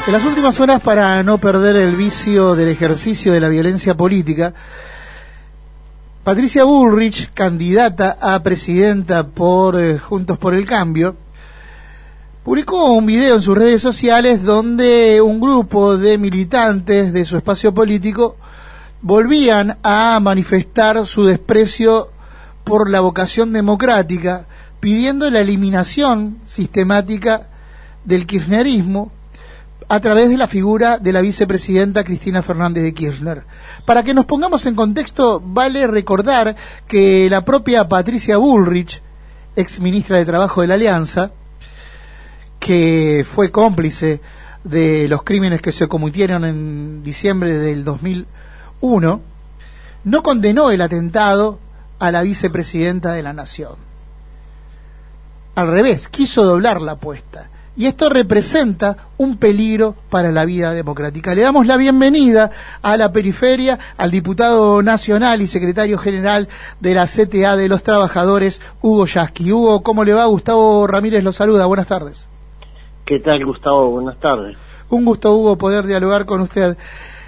En las últimas horas, para no perder el vicio del ejercicio de la violencia política, Patricia Bullrich, candidata a presidenta por Juntos por el Cambio, publicó un video en sus redes sociales donde un grupo de militantes de su espacio político volvían a manifestar su desprecio por la vocación democrática, pidiendo la eliminación sistemática del kirchnerismo a través de la figura de la vicepresidenta Cristina Fernández de Kirchner. Para que nos pongamos en contexto, vale recordar que la propia Patricia Bullrich, ex ministra de Trabajo de la Alianza, que fue cómplice de los crímenes que se cometieron en diciembre del 2001, no condenó el atentado a la vicepresidenta de la Nación. Al revés, quiso doblar la apuesta. Y esto representa un peligro para la vida democrática. Le damos la bienvenida a la periferia al diputado nacional y secretario general de la CTA de los Trabajadores, Hugo Yasky. Hugo, ¿cómo le va? Gustavo Ramírez lo saluda. Buenas tardes. ¿Qué tal, Gustavo? Buenas tardes. Un gusto, Hugo, poder dialogar con usted.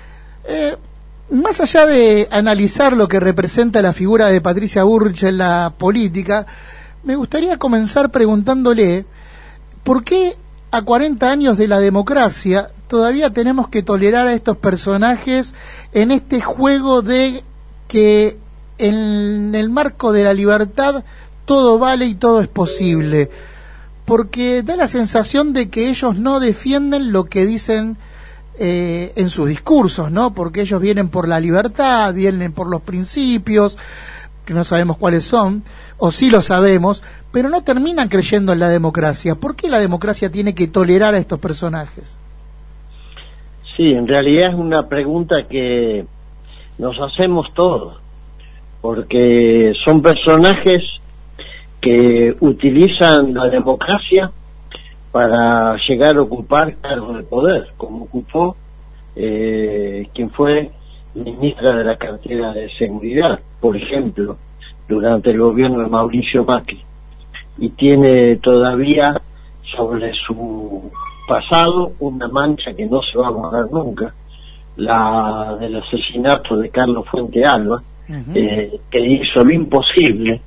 Más allá de analizar lo que representa la figura de Patricia Bullrich en la política, me gustaría comenzar preguntándole ¿por qué a 40 años de la democracia todavía tenemos que tolerar a estos personajes en este juego de que en el marco de la libertad todo vale y todo es posible? Porque da la sensación de que ellos no defienden lo que dicen en sus discursos, ¿no? Porque ellos vienen por la libertad, vienen por los principios, que no sabemos cuáles son, o sí lo sabemos, pero no terminan creyendo en la democracia. ¿Por qué la democracia tiene que tolerar a estos personajes? Sí, en realidad es una pregunta que nos hacemos todos, porque son personajes que utilizan la democracia para llegar a ocupar cargos de poder, como ocupó quien fue ministra de la cartera de Seguridad, por ejemplo, durante el gobierno de Mauricio Macri, y tiene todavía sobre su pasado una mancha que no se va a borrar nunca, la del asesinato de Carlos Fuente Alba, que hizo lo imposible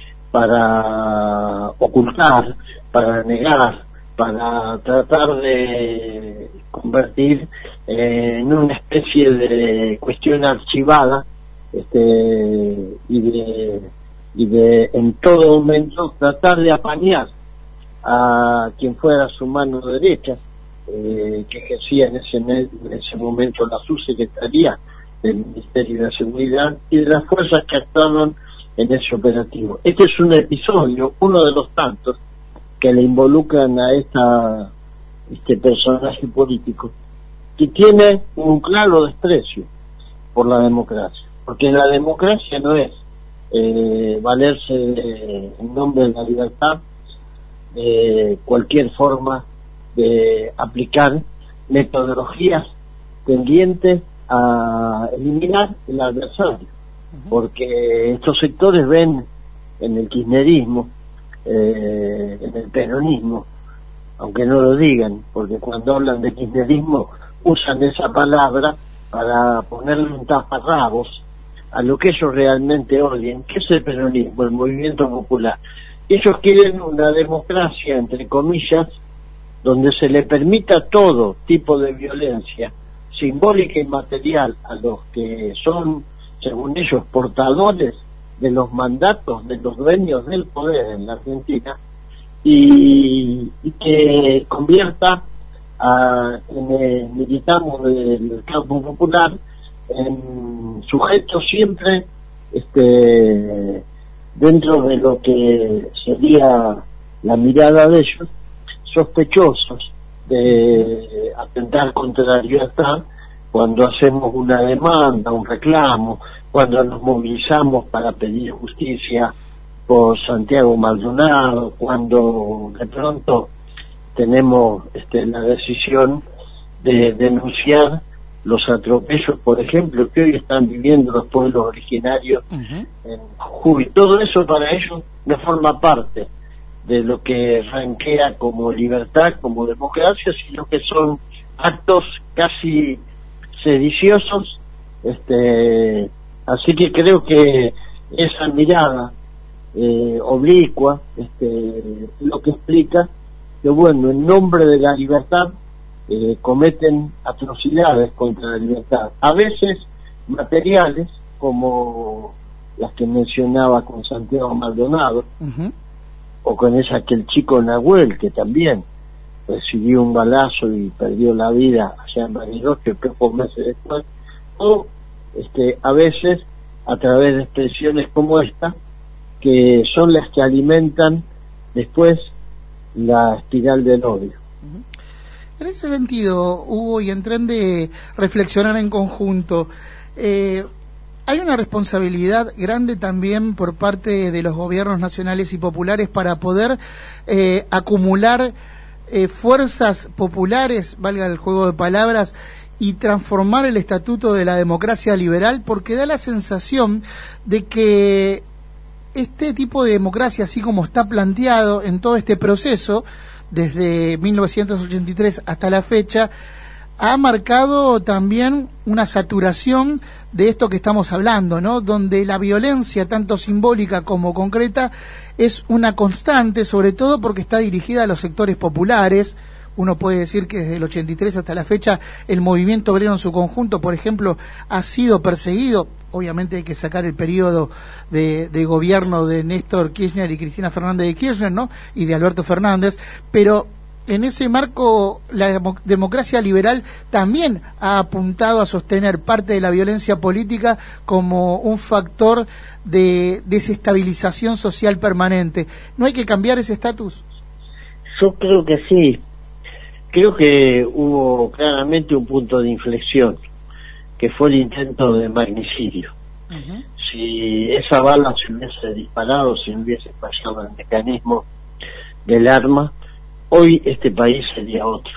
para ocultar, para negar, para tratar de convertir en una especie de cuestión archivada, y de en todo momento tratar de apañar a quien fuera su mano derecha, que ejercía en ese momento la subsecretaría del Ministerio de Seguridad y de las fuerzas que actuaron en ese operativo. Este es un episodio, uno de los tantos que le involucran a este personaje político, que tiene un claro desprecio por la democracia, porque la democracia no es valerse en nombre de la libertad cualquier forma de aplicar metodologías tendientes a eliminar el adversario, porque estos sectores ven en el kirchnerismo, en el peronismo, aunque no lo digan, porque cuando hablan de kirchnerismo usan esa palabra para ponerle un taparrabos a lo que ellos realmente odian, que es el peronismo, el movimiento popular. Ellos quieren una democracia, entre comillas, donde se le permita todo tipo de violencia simbólica y material a los que son, según ellos, portadores de los mandatos de los dueños del poder en la Argentina, y que convierta a quienes militamos del campo popular en sujetos siempre dentro de lo que sería la mirada de ellos, sospechosos de atentar contra la libertad cuando hacemos una demanda, un reclamo, cuando nos movilizamos para pedir justicia por Santiago Maldonado, cuando de pronto tenemos la decisión de denunciar los atropellos, por ejemplo, que hoy están viviendo los pueblos originarios en Jujuy. Todo eso para ellos no forma parte de lo que ranquea como libertad, como democracia, sino que son actos casi sediciosos, así que creo que esa mirada oblicua, lo que explica que, bueno, en nombre de la libertad cometen atrocidades contra la libertad, a veces materiales, como las que mencionaba con Santiago Maldonado, o con aquel chico Nahuel, que también recibió un balazo y perdió la vida allá en Bariloche pocos meses después, o a veces a través de expresiones como esta, que son las que alimentan después la espiral del odio. En ese sentido, Hugo, y en tren de reflexionar en conjunto, hay una responsabilidad grande también por parte de los gobiernos nacionales y populares para poder acumular fuerzas populares, valga el juego de palabras, y transformar el estatuto de la democracia liberal, porque da la sensación de que este tipo de democracia, así como está planteado en todo este proceso, desde 1983 hasta la fecha, ha marcado también una saturación de esto que estamos hablando, ¿no? Donde la violencia, tanto simbólica como concreta, es una constante, sobre todo porque está dirigida a los sectores populares. Uno puede decir que desde el 83 hasta la fecha el movimiento obrero en su conjunto, por ejemplo, ha sido perseguido. Obviamente hay que sacar el periodo de gobierno de Néstor Kirchner y Cristina Fernández de Kirchner, ¿no? Y de Alberto Fernández, pero en ese marco la democracia liberal también ha apuntado a sostener parte de la violencia política como un factor de desestabilización social permanente. ¿No hay que cambiar ese estatus? Yo creo que sí. Creo que hubo claramente un punto de inflexión, que fue el intento de magnicidio. Si esa bala se hubiese disparado, si no hubiese fallado el mecanismo del arma, hoy este país sería otro.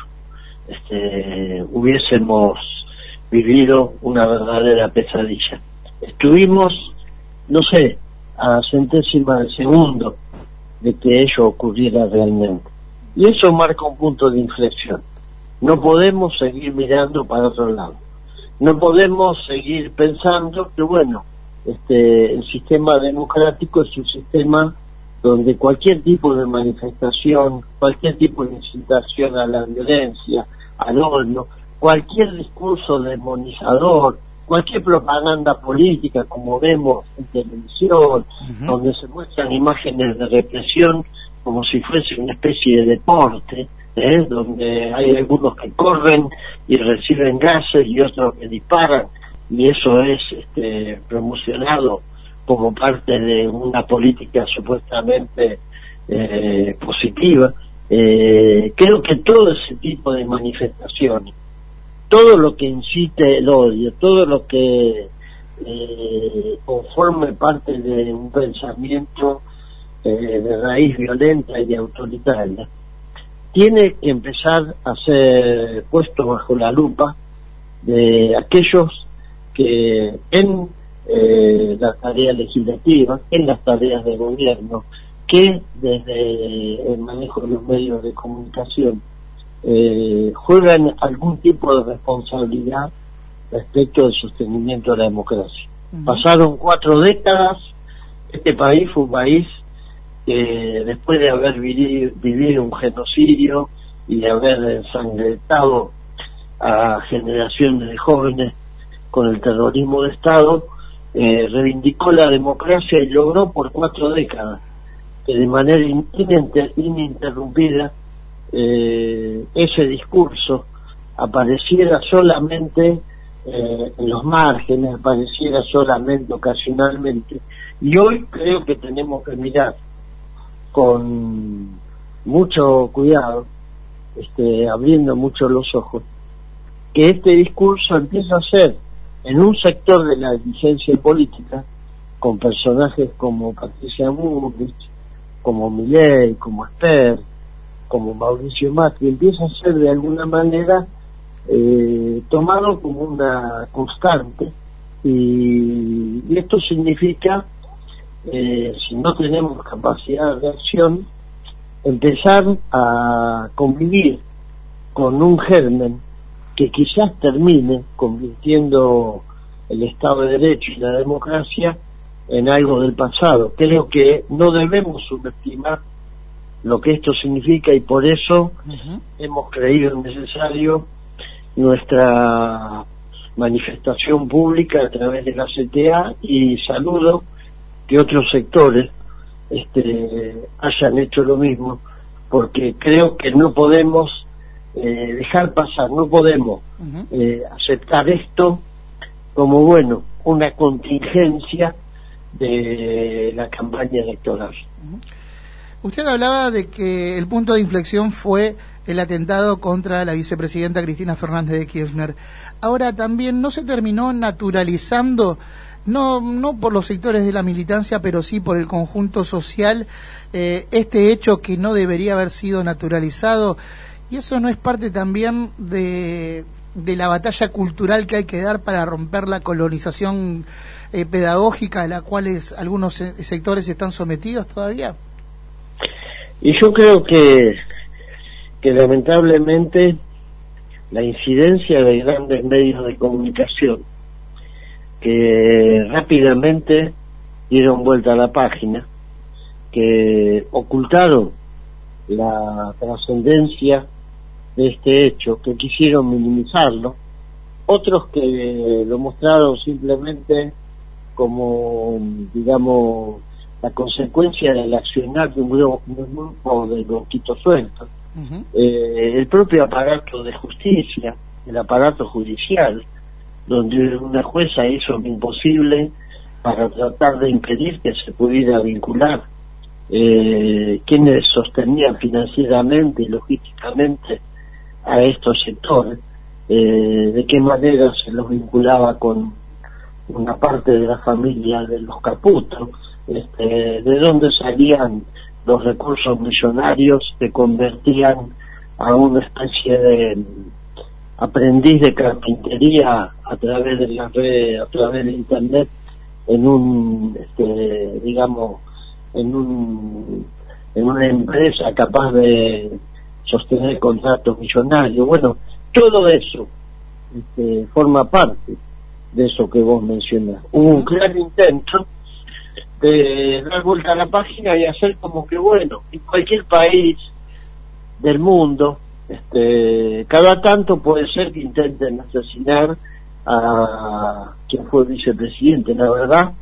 Hubiésemos vivido una verdadera pesadilla. Estuvimos, no sé, a centésima de segundo de que ello ocurriera realmente. Y eso marca un punto de inflexión. No podemos seguir mirando para otro lado. No podemos seguir pensando que, bueno, el sistema democrático es un sistema donde cualquier tipo de manifestación, cualquier tipo de incitación a la violencia, al odio, cualquier discurso demonizador, cualquier propaganda política, como vemos en televisión, donde se muestran imágenes de represión como si fuese una especie de deporte, donde hay algunos que corren y reciben gases y otros que disparan, y eso es promocionado como parte de una política supuestamente positiva. Creo que todo ese tipo de manifestaciones, todo lo que incite el odio, todo lo que conforme parte de un pensamiento de raíz violenta y autoritaria, tiene que empezar a ser puesto bajo la lupa de aquellos que en la tarea legislativa, en las tareas de gobierno, que desde el manejo de los medios de comunicación juegan algún tipo de responsabilidad respecto del sostenimiento de la democracia. Pasaron 4 décadas, este país fue un país que después de haber vivido un genocidio y de haber ensangrentado a generaciones de jóvenes con el terrorismo de Estado, reivindicó la democracia y logró por 4 décadas que de manera ininterrumpida ese discurso apareciera solamente en los márgenes, apareciera solamente ocasionalmente, y hoy creo que tenemos que mirar con mucho cuidado, abriendo mucho los ojos, que este discurso empieza a ser en un sector de la dirigencia política, con personajes como Patricia Bullrich, como Milei, como Esper, como Mauricio Macri, empieza a ser de alguna manera tomado como una constante, y esto significa, si no tenemos capacidad de acción, empezar a convivir con un germen que quizás termine convirtiendo el Estado de Derecho y la democracia en algo del pasado. Creo que no debemos subestimar lo que esto significa y por eso hemos creído necesario nuestra manifestación pública a través de la CTA, y saludo que otros sectores hayan hecho lo mismo, porque creo que no podemos dejar pasar, no podemos aceptar esto como una contingencia de la campaña electoral. Usted hablaba de que el punto de inflexión fue el atentado contra la vicepresidenta Cristina Fernández de Kirchner. Ahora también no se terminó naturalizando, no por los sectores de la militancia, pero sí por el conjunto social, este hecho que no debería haber sido naturalizado, y eso no es parte también de la batalla cultural que hay que dar para romper la colonización pedagógica a la cual algunos sectores están sometidos todavía. Y yo creo que lamentablemente la incidencia de grandes medios de comunicación que rápidamente dieron vuelta a la página, que ocultaron la trascendencia de este hecho, que quisieron minimizarlo, otros que lo mostraron simplemente como, digamos, la consecuencia del accionar de un grupo de loquitos sueltos. El propio aparato de justicia, el aparato judicial, donde una jueza hizo lo imposible para tratar de impedir que se pudiera vincular quienes sostenían financieramente y logísticamente a estos sectores, de qué manera se los vinculaba con una parte de la familia de los Caputo, de dónde salían los recursos millonarios que convertían a una especie de aprendiz de carpintería a través de la red, a través de internet, en un digamos en una empresa capaz de sostener contratos millonarios. Bueno, todo eso forma parte de eso que vos mencionás. Hubo un claro intento de dar vuelta a la página y hacer como que en cualquier país del mundo cada tanto puede ser que intenten asesinar a quien fue vicepresidente. La verdad,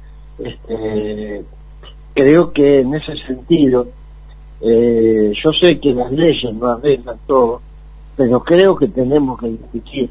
creo que en ese sentido, yo sé que las leyes no arreglan todo, pero creo que tenemos que discutir.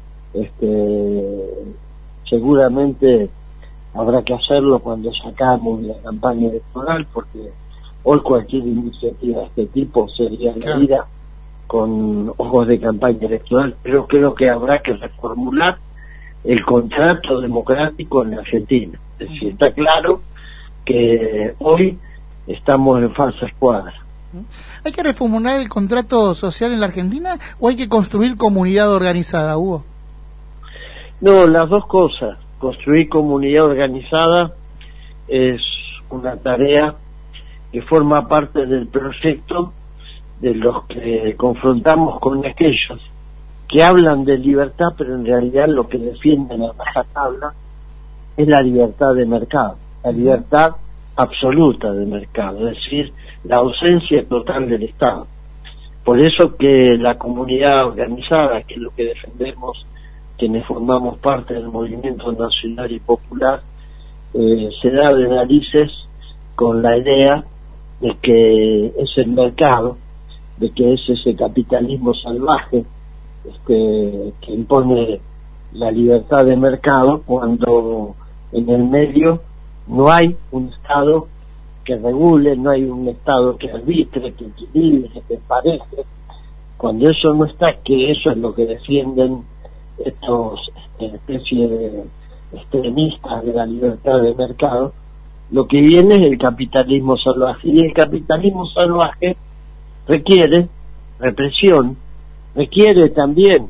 Seguramente habrá que hacerlo cuando sacamos la campaña electoral, porque hoy cualquier iniciativa de este tipo sería leída con ojos de campaña electoral, pero creo que habrá que reformular el contrato democrático en la Argentina. Es decir, está claro que hoy estamos en falsa escuadra. ¿Hay que reformular el contrato social en la Argentina o hay que construir comunidad organizada, Hugo? No, las dos cosas. Construir comunidad organizada es una tarea que forma parte del proyecto de los que confrontamos con aquellos que hablan de libertad, pero en realidad lo que defienden a rajatabla es la libertad de mercado, la libertad absoluta de mercado, es decir, la ausencia total del Estado. Por eso que la comunidad organizada, que es lo que defendemos quienes formamos parte del movimiento nacional y popular, se da de narices con la idea de que es el mercado, de que es ese capitalismo salvaje que impone la libertad de mercado, cuando en el medio no hay un Estado que regule, no hay un Estado que arbitre, que equilibre, que empareje. Cuando eso no está, que eso es lo que defienden estos especie de extremistas de la libertad de mercado, lo que viene es el capitalismo salvaje, y el capitalismo salvaje requiere represión, requiere también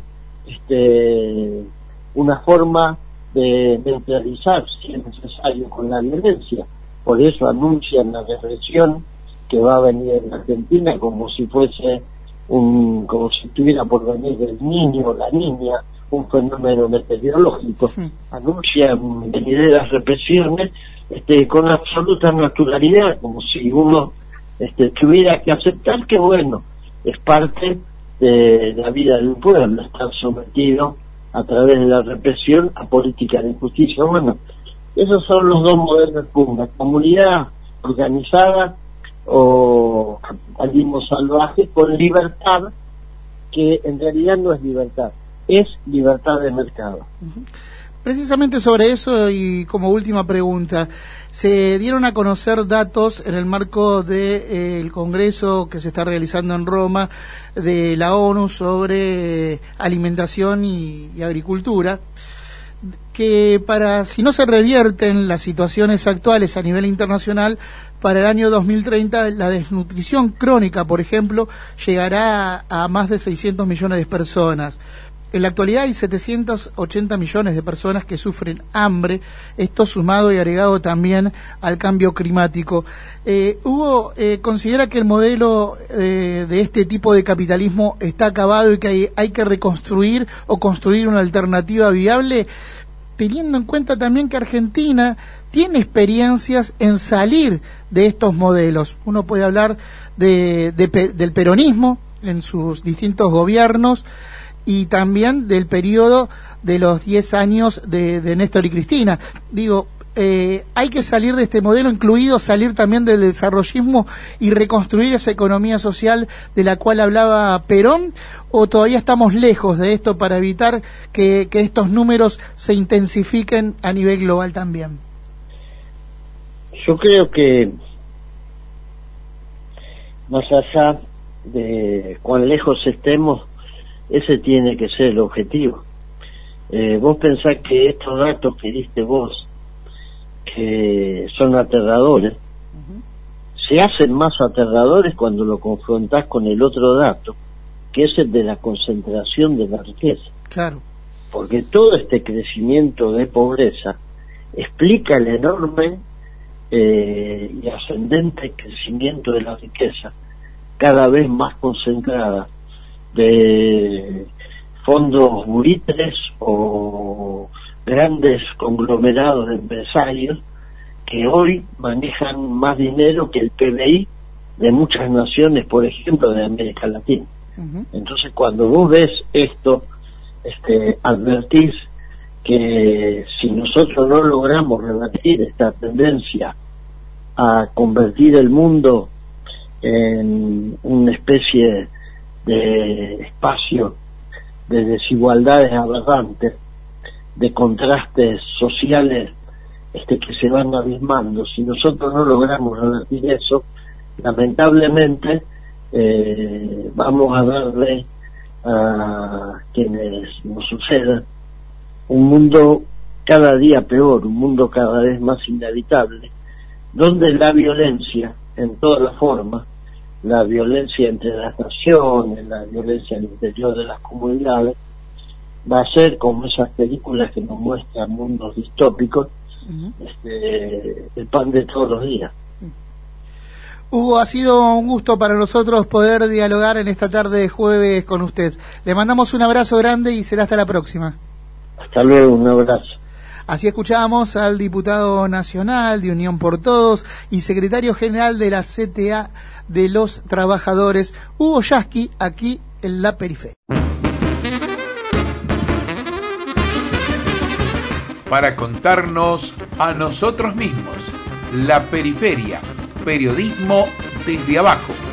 una forma de neutralizar, si es necesario, con la violencia. Por eso anuncian la represión que va a venir en Argentina como si fuese como si estuviera por venir el niño o la niña, un fenómeno meteorológico, anuncian venideras represiones con absoluta naturalidad, como si uno tuviera que aceptar que, bueno, es parte de la vida del pueblo, estar sometido a través de la represión a políticas de justicia. Bueno, esos son los dos modelos de pugna: comunidad organizada o capitalismo salvaje con libertad, que en realidad no es libertad, es libertad de mercado. Precisamente sobre eso, y como última pregunta, se dieron a conocer datos en el marco del Congreso que se está realizando en Roma de la ONU sobre alimentación y agricultura, que si no se revierten las situaciones actuales a nivel internacional, para el año 2030 la desnutrición crónica, por ejemplo, llegará a más de 600 millones de personas. En la actualidad hay 780 millones de personas que sufren hambre, esto sumado y agregado también al cambio climático. Hugo, ¿considera que el modelo de este tipo de capitalismo está acabado y que hay que reconstruir o construir una alternativa viable, teniendo en cuenta también que Argentina tiene experiencias en salir de estos modelos? Uno puede hablar del peronismo en sus distintos gobiernos, y también del periodo de los 10 años de Néstor y Cristina. Digo, hay que salir de este modelo, incluido salir también del desarrollismo y reconstruir esa economía social de la cual hablaba Perón, o todavía estamos lejos de esto para evitar que estos números se intensifiquen a nivel global también. Yo creo que más allá de cuán lejos estemos, ese tiene que ser el objetivo. Vos pensás que estos datos que diste vos, que son aterradores, se hacen más aterradores cuando lo confrontás con el otro dato, que es el de la concentración de la riqueza. Claro. Porque todo este crecimiento de pobreza explica el enorme y ascendente crecimiento de la riqueza, cada vez más concentrada, de fondos buitres o grandes conglomerados de empresarios que hoy manejan más dinero que el PBI de muchas naciones, por ejemplo, de América Latina. Entonces, cuando vos ves esto, advertís que si nosotros no logramos revertir esta tendencia a convertir el mundo en una especie de espacio de desigualdades aberrantes, de contrastes sociales que se van abismando, si nosotros no logramos revertir eso, lamentablemente vamos a darle a quienes nos sucedan un mundo cada día peor, un mundo cada vez más inhabitable, donde la violencia en todas las formas, la violencia entre las naciones, la violencia al interior de las comunidades, va a ser como esas películas que nos muestran mundos distópicos, el pan de todos los días. Hugo, ha sido un gusto para nosotros poder dialogar en esta tarde de jueves con usted. Le mandamos un abrazo grande y será hasta la próxima. Hasta luego, un abrazo. Así escuchábamos al diputado nacional de Unión por Todos y secretario general de la CTA de los Trabajadores, Hugo Yasky, aquí en La Periferia. Para contarnos a nosotros mismos, La Periferia, periodismo desde abajo.